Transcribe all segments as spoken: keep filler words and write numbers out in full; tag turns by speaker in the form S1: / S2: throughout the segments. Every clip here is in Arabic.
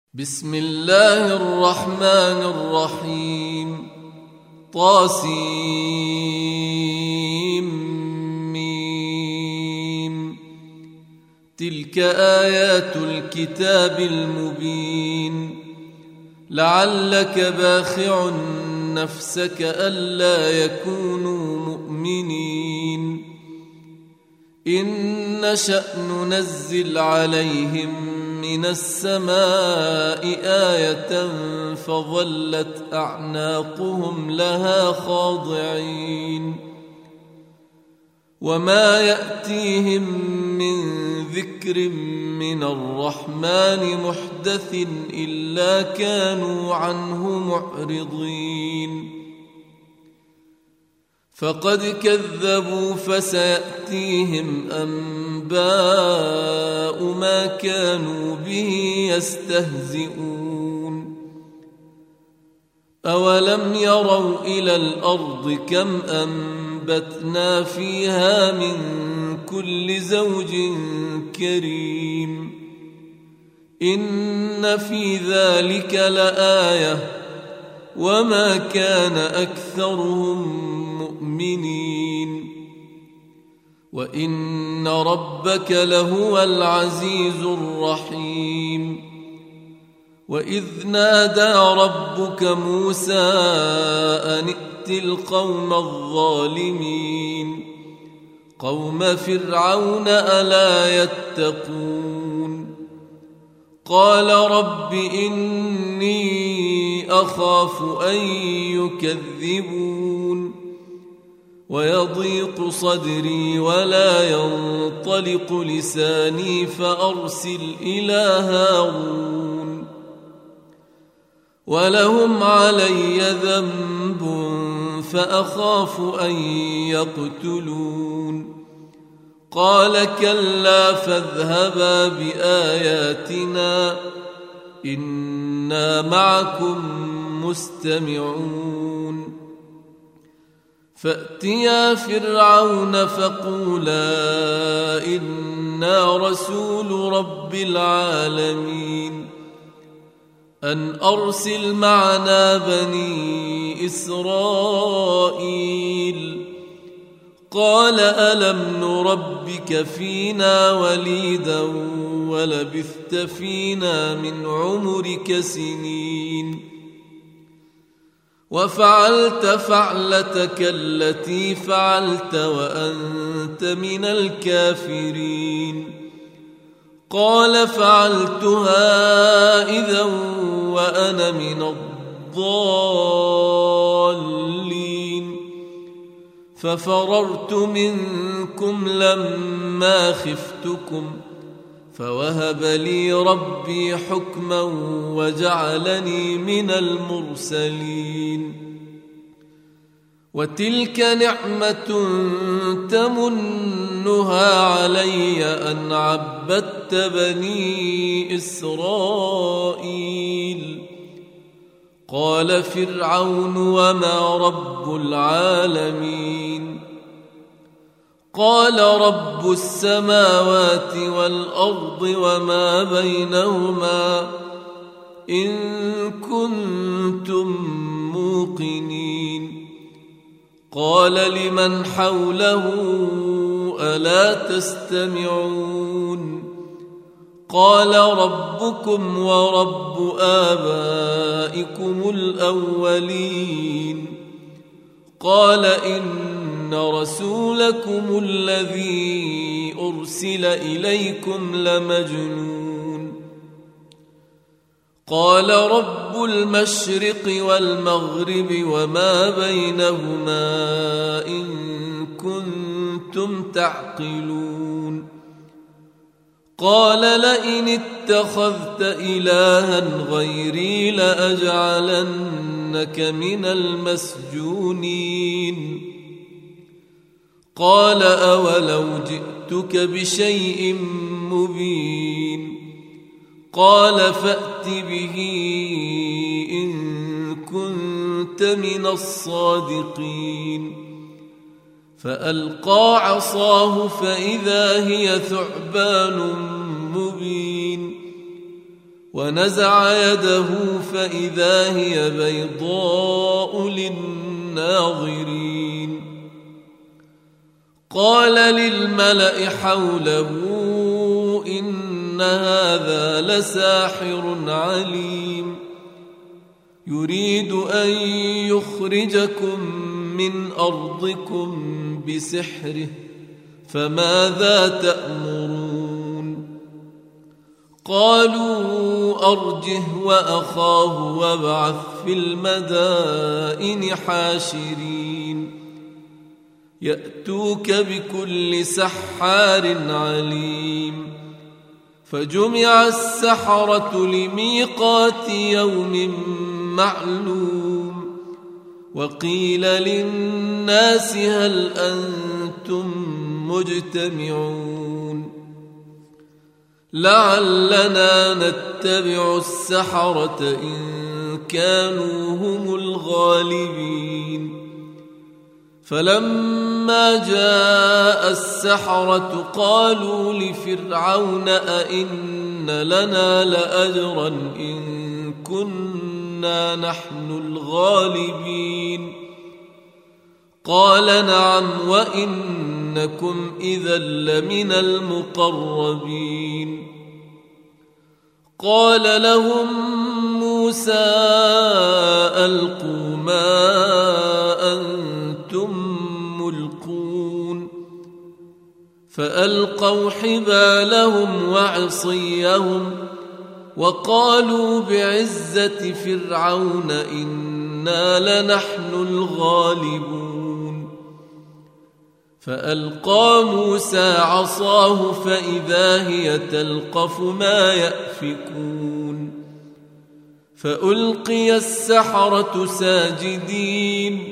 S1: بسم الله الرحمن الرحيم. طاسيم. تلك آيات الكتاب المبين. لعلك باخع نفسك ألا يكونوا مؤمنين. إن نشأ ننزل عليهم من السماء آية فظلت أعناقهم لها خاضعين. وما يأتيهم من ذكر من الرحمن محدث إلا كانوا عنه معرضين. فقد كذبوا فسيأتيهم أنباء ما كانوا به يستهزئون. أولم يروا إلى الأرض كم أنبتنا فيها من كل زوج كريم. إن في ذلك لآية وما كان أكثرهم مؤمنين. وإن ربك لهو العزيز الرحيم. وإذ نادى ربك موسى أن ائت القوم الظالمين قوم فرعون ألا يتقون. قال رب إني أخاف أن يكذبون ويضيق صدري ولا ينطلق لساني فأرسل إلى هارون ولهم علي ذنب فأخاف أن يقتلون. قال كلا فاذهبا بآياتنا إنا معكم مستمعون. فأتيا فرعون فقولا إنا رسول رب العالمين أن أرسل معنا بني إسرائيل. قال ألم نربك فينا وليدا ولبثت فينا من عمرك سنين وفعلت فعلتك التي فعلت وأنت من الكافرين. قال فعلتها إذا وأنا من الضالين ففررت منكم لما خفتكم فوهب لي ربي حكما وجعلني من المرسلين. وتلك نعمة تمنها علي أن عبدت بني إسرائيل. قال فرعون وما رب العالمين. قال رب السماوات والأرض وما بينهما إن كنتم موقنين. قال لمن حوله ألا تستمعون. قال ربكم ورب آبائكم الأولين. قال إن رسولكم الذي أرسل إليكم لمجنون. قال رب المشرق والمغرب وما بينهما إن كنتم تعقلون. قال لئن اتخذت إلها غيري لأجعلنك من المسجونين. قال أولو جئتك بشيء مبين. قال فأت به إن كنت من الصادقين. فألقى عصاه فإذا هي ثعبان مبين ونزع يده فإذا هي بيضاء للناظرين. قال للملأ حوله إن هذا لساحر عليم يريد أن يخرجكم من أرضكم بسحره فماذا تأمرون؟ قالوا أرجه وأخاه وابعث في المدائن حاشرين يأتوك بكل سحار عليم. فجمع السحرة لميقات يوم معلوم وقيل للناس هل أنتم مجتمعون لعلنا نتبع السحرة إن كانوا هم الغالبين. فلما جاء السحرة قالوا لفرعون أئن لنا لأجرا إن كنا نحن الغالبين قال نعم وإنكم إذا لمن المقربين. قال لهم موسى ألقوا ما أنتم ملقون فألقوا حبالهم وعصيهم وقالوا بعزة فرعون إنا لنحن الغالبون. فألقى موسى عصاه فإذا هي تلقف ما يأفكون فألقي السحرة ساجدين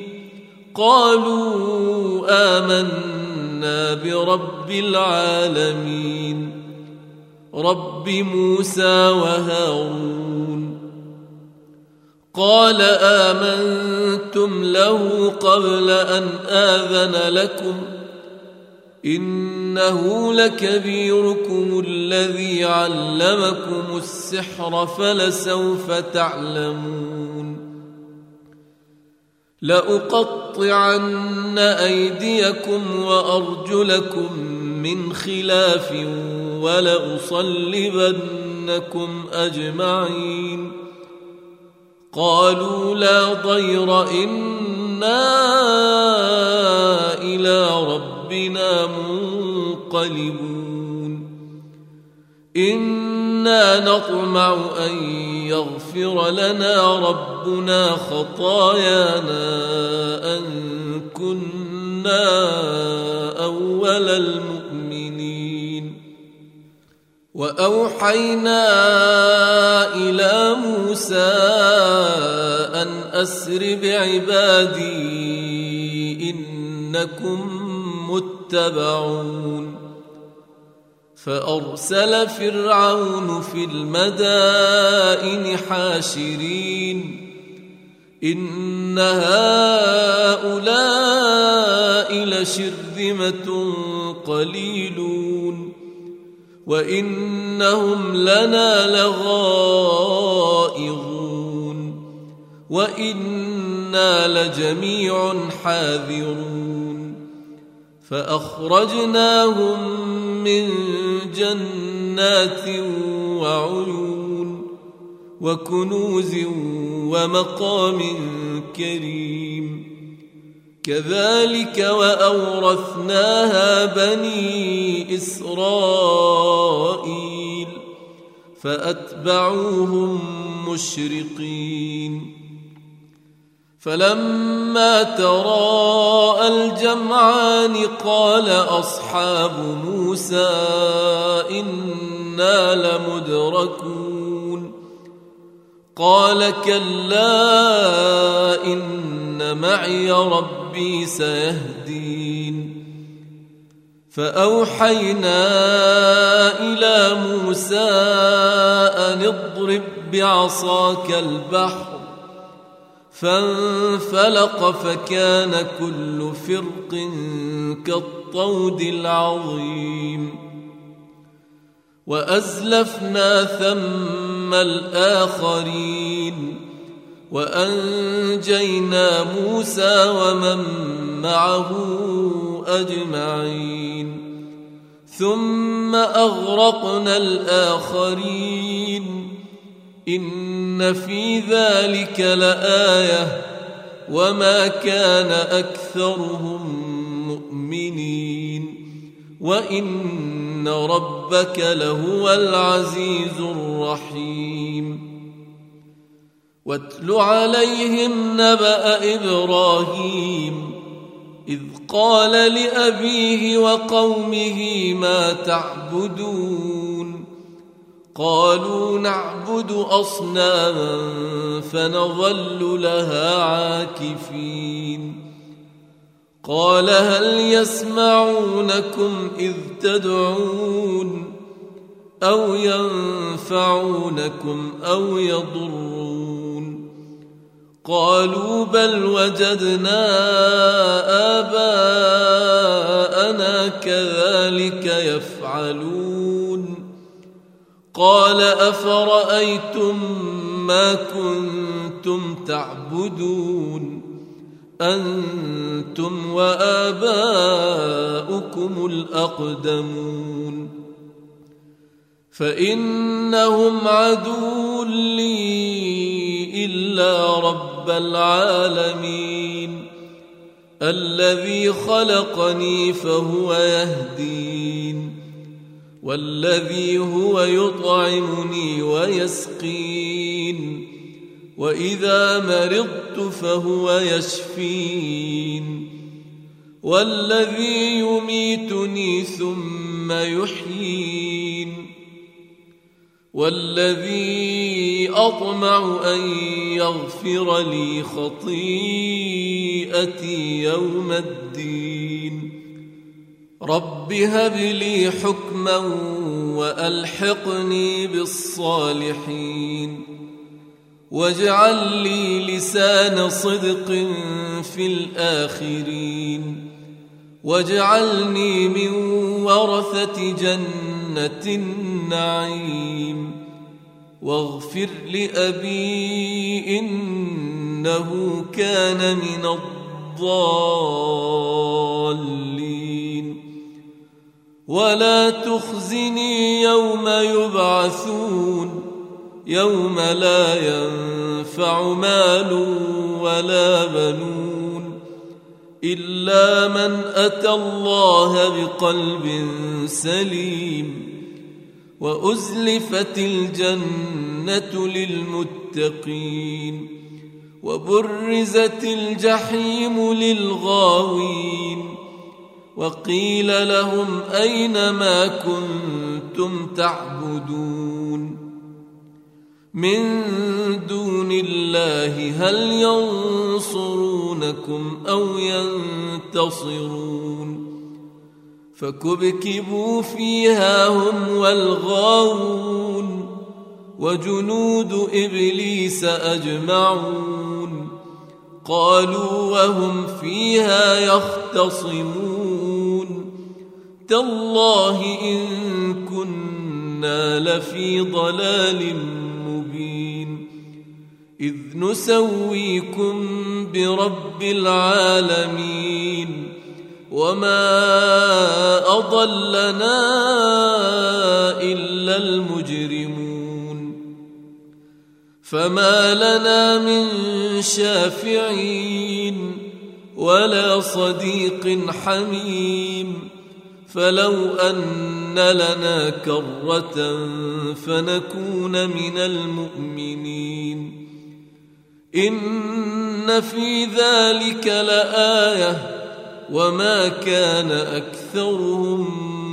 S1: قالوا آمنا برب العالمين رب موسى وهارون. قال آمنتم له قبل أن آذن لكم إنه لكبيركم الذي علمكم السحر فلسوف تعلمون لأقطعن أيديكم وأرجلكم من خلاف ولأصلبنكم أجمعين. قالوا لا ضير إنا إلى ربنا منقلبون إنا نطمع أن يغفر لنا ربنا خطايانا أن كنا أول المؤمنين. وأوحينا إلى موسى أن أسر بعبادي إنكم متبعون. فأرسل فرعون في المدائن حاشرين إن هؤلاء لشرذمة قليلون وإنهم لنا لغائظون وإنا لجميع حاذرون. فأخرجناهم من جنات وعيون وكنوز ومقام كريم كذلك وأورثناها بني إسرائيل فأتبعوهم مشرقين. فلما تراءى الجمعان قال أصحاب موسى إنا لمدركون قال كلا إن معي ربي سيهدين. فأوحينا إلى موسى أن اضرب بعصاك البحر فانفلق فكان كل فرق كالطود العظيم. وأزلفنا ثم ثم الآخرين وأنجينا موسى ومن معه أجمعين ثم أغرقنا الآخرين إن في ذلك لآية وما كان أكثرهم مؤمنين وإن ربك لهو العزيز الرحيم واتل عليهم نبأ إبراهيم إذ قال لأبيه وقومه ما تعبدون قالوا نعبد أصناما فنظل لها عاكفين قال هل يسمعونكم إذ تدعون أو ينفعونكم أو يضرون قالوا بل وجدنا آباءنا كذلك يفعلون قال أفرأيتم ما كنتم تعبدون أنتم وآباؤكم الأقدمون فإنهم عدو لي إلا رب العالمين الذي خلقني فهو يهدين والذي هو يطعمني ويسقين وإذا مرضت فهو يشفين والذي يميتني ثم يحيين والذي أطمع أن يغفر لي خطيئتي يوم الدين رب هب لي حكما وألحقني بالصالحين واجعل لي لسان صدق في الآخرين واجعلني من ورثة جنة النعيم واغفر لأبي إنه كان من الضالين ولا تخزني يوم يبعثون يوم لا ينفع مال ولا بنون إلا من أتى الله بقلب سليم وأزلفت الجنة للمتقين وبرزت الجحيم للغاوين وقيل لهم أين ما كنتم تعبدون من دون الله هل ينصرونكم أو ينتصرون فكبكبوا فيها هم والغاوون وجنود إبليس أجمعون قالوا وهم فيها يختصمون تالله إن كنا لفي ضلال مبين إذ نسويكم برب العالمين وما أضلنا إلا المجرمون فما لنا من شافعين ولا صديق حميم فلو أن لنا كرة فنكون من المؤمنين إن في ذلك لآية وما كان أكثرهم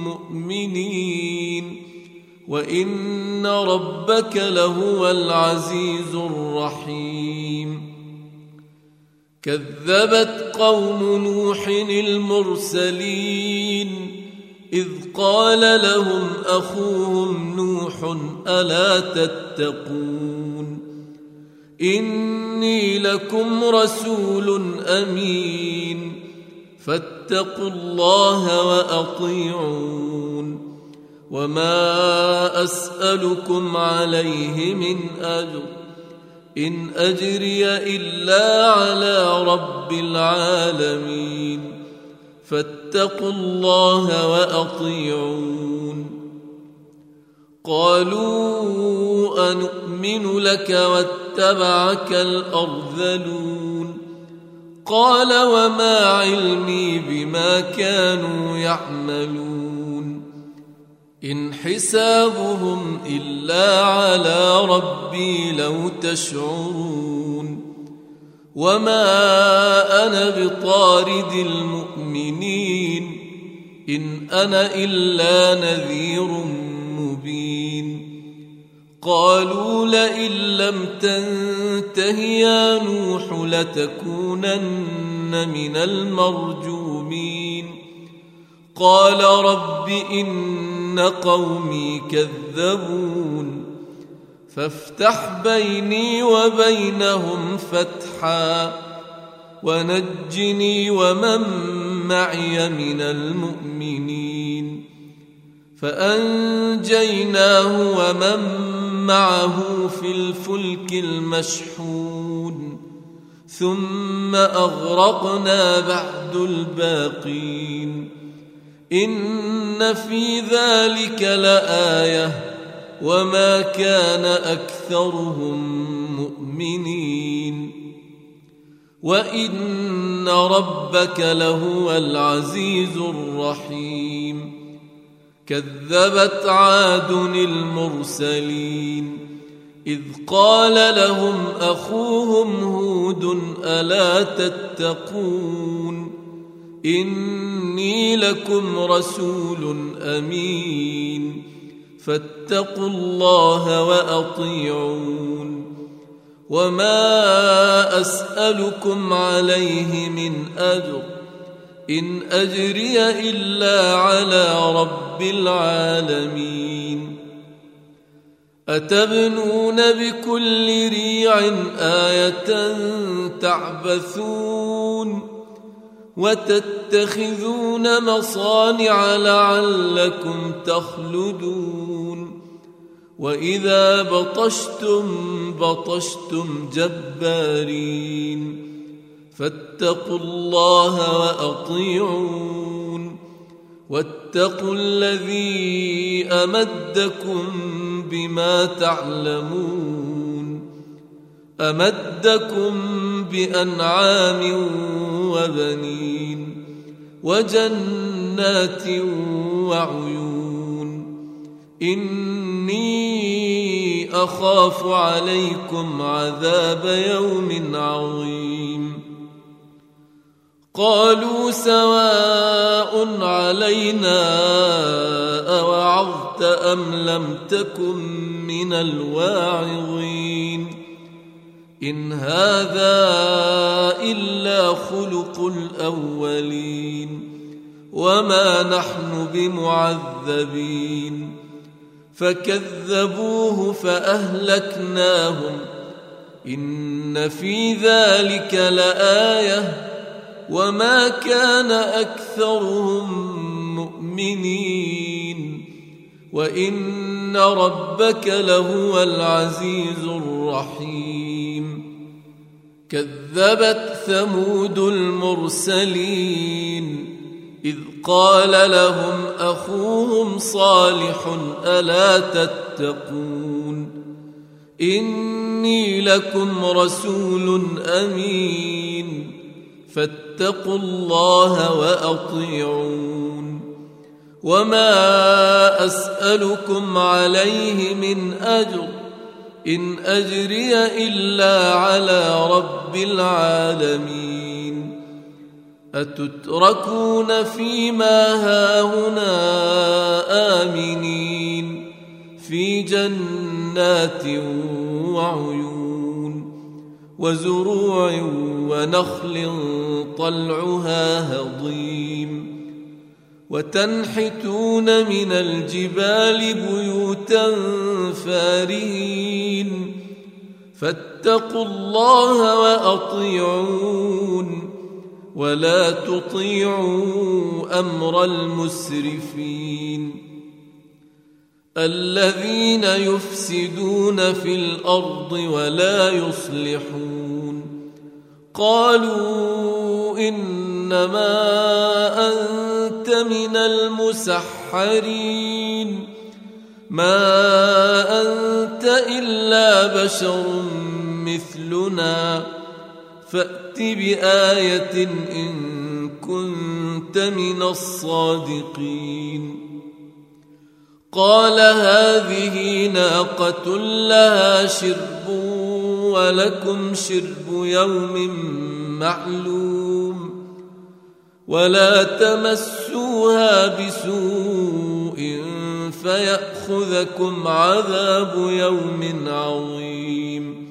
S1: مؤمنين وإن ربك لهو العزيز الرحيم كذبت قوم نوح المرسلين إذ قال لهم أخوهم نوح ألا تتقون إني لكم رسول أمين فاتقوا الله وأطيعون وما أسألكم عليه من أجر إن أجري إلا على رب العالمين فاتقوا الله وأطيعون قالوا أنؤمن لك واتبعك الأرذلون قال وما علمي بما كانوا يعملون إن حسابهم إلا على ربي لو تشعرون وما أنا بطارد المؤمنين إن أنا إلا نذير مبين قالوا لئن لم تنته يا نوح لتكونن من المرجومين قال رب إن قومي كذبون فافتح بيني وبينهم فتحا ونجني ومن معي من المؤمنين فأنجيناه ومن معه في الفلك المشحون ثم أغرقنا بعد الباقين إن في ذلك لآية وما كان أكثرهم مؤمنين وإن ربك لهو العزيز الرحيم كذبت عاد المرسلين إذ قال لهم أخوهم هود ألا تتقون إني لكم رسول أمين فاتقوا الله وأطيعون وما أسألكم عليه من أجر إن أجري إلا على رب العالمين أتبنون بكل ريع آية تعبثون وتتخذون مصانع لعلكم تخلدون وإذا بطشتم بطشتم جبارين فاتقوا الله وأطيعون واتقوا الذي أمدكم بما تعلمون أمدكم بأنعام وبنين وجنات وعيون إني أخاف عليكم عذاب يوم عظيم قالوا سواء علينا أوعظت أم لم تكن من الواعظين إن هذا إلا خلق الأولين وما نحن بمعذبين فكذبوه فأهلكناهم إن في ذلك لآية وما كان أكثرهم مؤمنين وإن ربك لهو العزيز الرحيم كذبت ثمود المرسلين إذ قال لهم أخوهم صالح ألا تتقون إني لكم رسول أمين فاتقوا الله وأطيعون وما أسألكم عليه من أجر إن أجري إلا على رب العالمين أتتركون فيما هاهنا آمنين في جنات وعيون وزروع ونخل طلعها هضيم وتنحتون من الجبال بيوتا فارهين فاتقوا الله وأطيعون ولا تطيعوا أمر المسرفين الذين يفسدون في الأرض ولا يصلحون قالوا إنما أنت من المسحرين ما أنت إلا بشر مثلنا فأت بآية إن كنت من الصادقين قال هذه ناقة لها شرب ولكم شرب يوم معلوم ولا تمسوها بسوء فيأخذكم عذاب يوم عظيم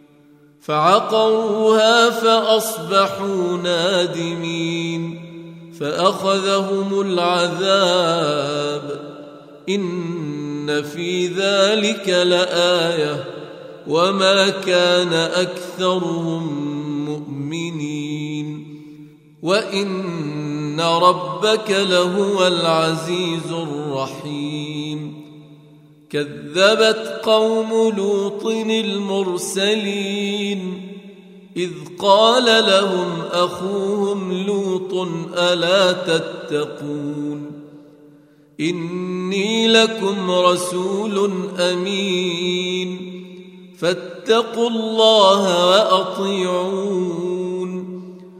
S1: فعقروها فأصبحوا نادمين فأخذهم العذاب إن في ذلك لآية وما كان أكثرهم مؤمنين وإن ربك لهو العزيز الرحيم كذبت قوم لوط المرسلين إذ قال لهم أخوهم لوط ألا تتقون إني لكم رسول أمين فاتقوا الله وأطيعون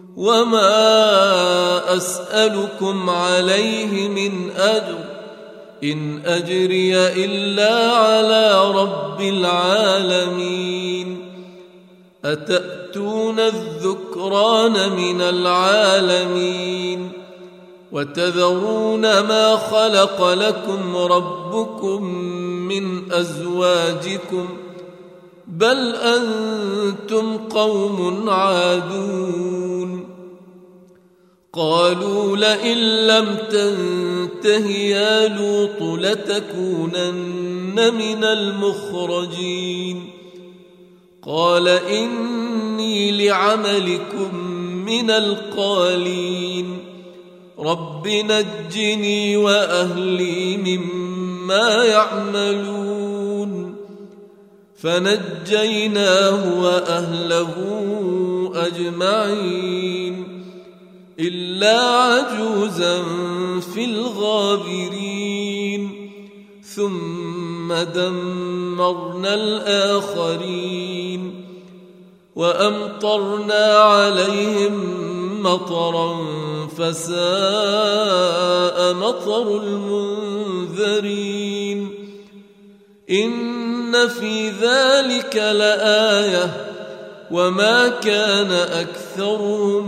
S1: وما أسألكم عليه من أجر إن أجري إلا على رب العالمين أتأتون الذكران من العالمين وتذرون ما خلق لكم ربكم من أزواجكم بل أنتم قوم عادون قالوا لئن لم تنته يا لوط لتكونن من المخرجين قال إني لعملكم من القالين رب نجني وأهلي مما يعملون فنجيناه وأهله أجمعين إلا عجوزا في الغابرين ثم دمرنا الآخرين وأمطرنا عليهم مطرا فساء مطر المنذرين إن في ذلك لآية وما كان أكثرهم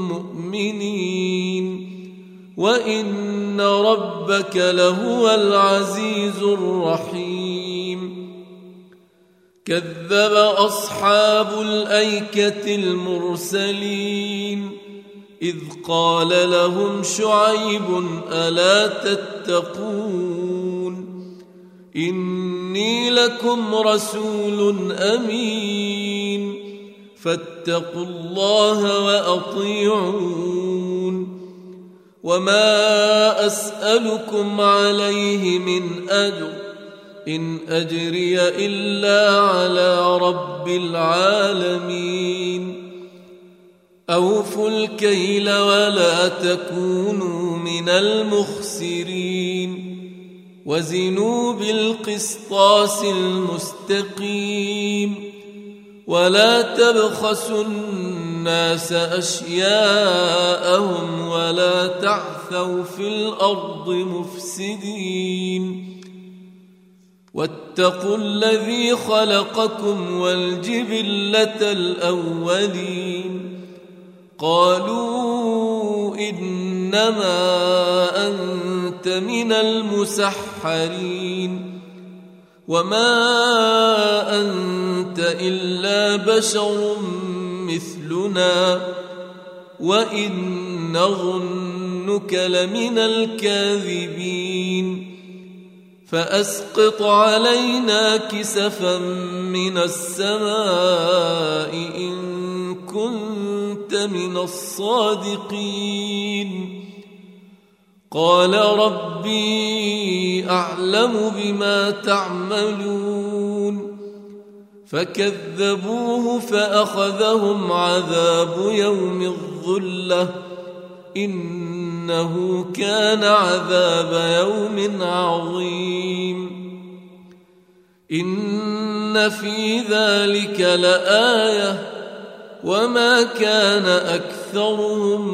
S1: مؤمنين وإن ربك لهو العزيز الرحيم كذب أصحاب الأيكة المرسلين إذ قال لهم شعيب ألا تتقون إني لكم رسول أمين فاتقوا الله وأطيعون وما أسألكم عليه من أجر إن أجري إلا على رب العالمين أوفوا الكيل ولا تكونوا من المخسرين وزنوا بالقسطاس المستقيم ولا تبخسوا الناس أشياءهم ولا تعثوا في الأرض مفسدين واتقوا الذي خلقكم والجبلة الأولين قالوا إنما أنت من المسحرين وما أنت إلا بشر مثلنا وإن نظنك لمن الكاذبين فأسقط علينا كسفا من السماء إن كنت من الصادقين قال ربي أعلم بما تعملون فكذبوه فأخذهم عذاب يوم الظلة إنه كان عذاب يوم عظيم إن في ذلك لآية وما كان أكثرهم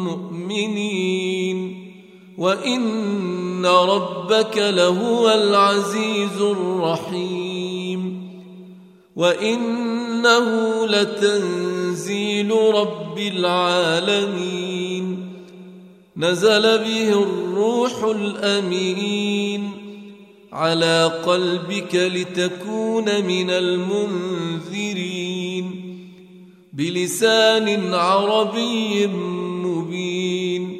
S1: مؤمنين وإن ربك لهو العزيز الرحيم وإنه لتنزيل رب العالمين نزل به الروح الأمين على قلبك لتكون من المنذرين بلسان عربي مبين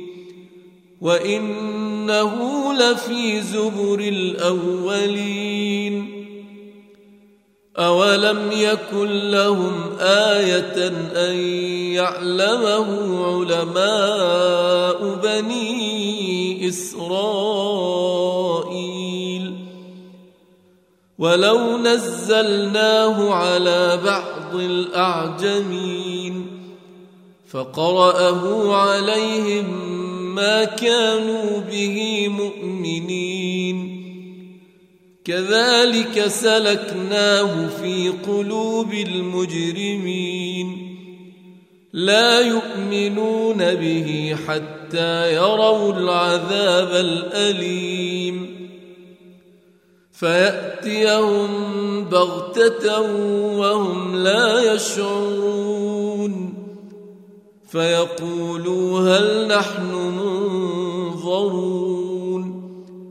S1: وإنه لفي زبر الأولين أولم يكن لهم آية أن يعلمه علماء بني إسرائيل ولو نزلناه على بعض الأعجمين فقرأه عليهم ما كانوا به مؤمنين كذلك سلكناه في قلوب المجرمين لا يؤمنون به حتى يروا العذاب الأليم فيأتيهم بغتة وهم لا يشعرون فيقولوا هل نحن منظرون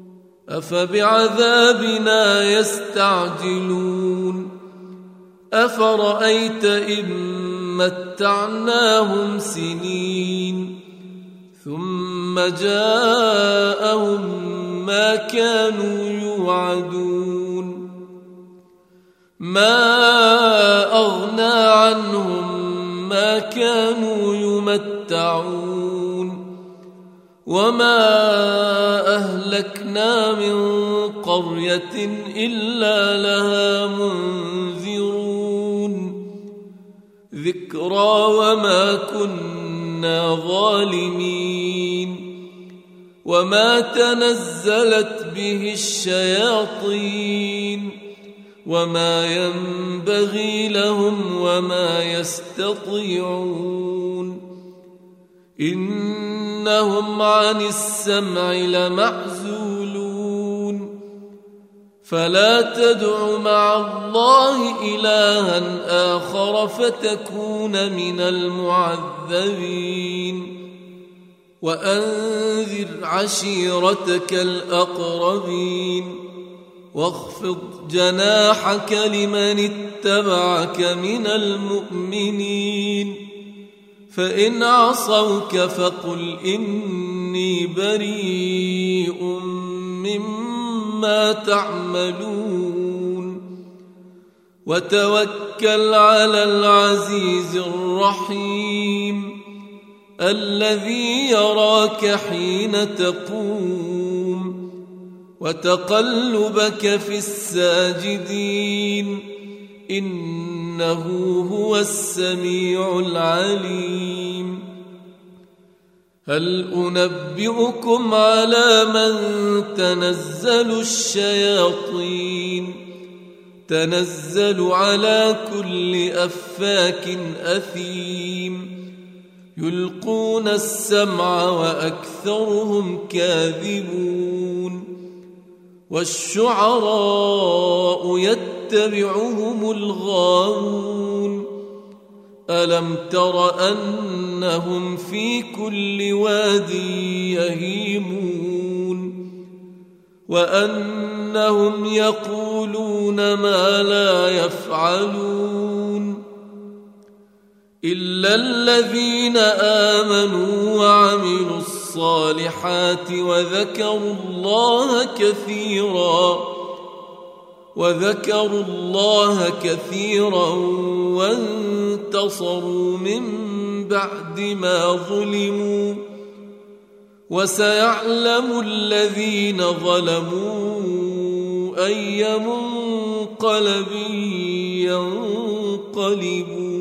S1: أفبعذابنا يستعجلون أفرأيت إن متعناهم سنين ثم جاءهم ما كانوا يوعدون ما أغنى عنهم ما كانوا يمتعون وما أهلكنا من قرية إلا لها منذرون ذكرى وما كنا ظالمين وما تنزلت به الشياطين وما ينبغي لهم وما يستطيعون إنهم عن السمع لمعزولون فلا تدع مع الله إلها آخر فتكون من المعذبين وأنذر عشيرتك الأقربين واخفض جناحك لمن اتبعك من المؤمنين فإن عصوك فقل إني بريء مما تعملون وتوكل على العزيز الرحيم الذي يراك حين تقوم وتقلبك في الساجدين إنه هو السميع العليم هل أنبئكم على من تنزل الشياطين تنزل على كل أفاك أثيم يلقون السمع وأكثرهم كاذبون والشعراء يتبعهم الغاوون ألم تر أنهم في كل واد يهيمون وأنهم يقولون ما لا يفعلون إلا الذين آمنوا وعملوا الصالحات وذكروا الله كثيرا وذكروا الله كثيرا وانتصروا من بعد ما ظلموا وسيعلم الذين ظلموا أي منقلب ينقلبون.